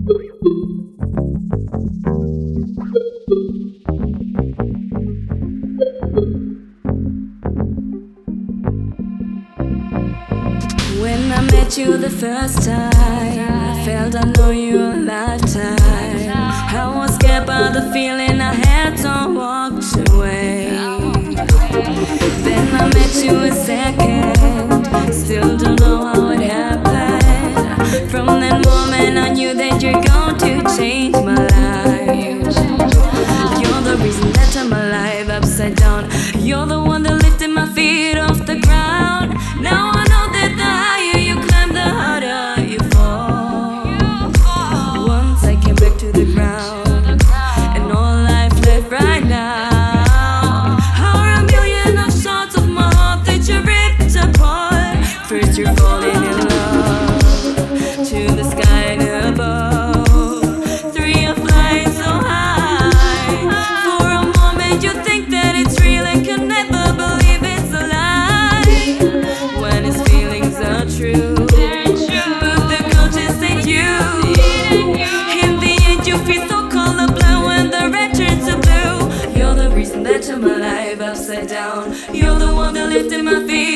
When I met you the first time, I felt I know you a lifetime. I was scared by the feeling I had, so I walked away. Then I met you a second, still don't know how it happened. From that moment I knew that you're going to change my life. You're the reason that turned my life upside down. You're the one that lifted my feet off the ground. Now I know that the higher you climb, the harder you fall. Once I came back to the ground, and all life left right now are a million of shots of my heart that you ripped apart. First you're falling in love, to the sky and above. Three, you're flying so high. For a moment you think that it's real and can never believe it's a lie. When his feelings are true, but the coach just ain't you. In the end you feel so colorblind when the red turns to blue. You're the reason that turned my life upside down. You're the one that lifted my feet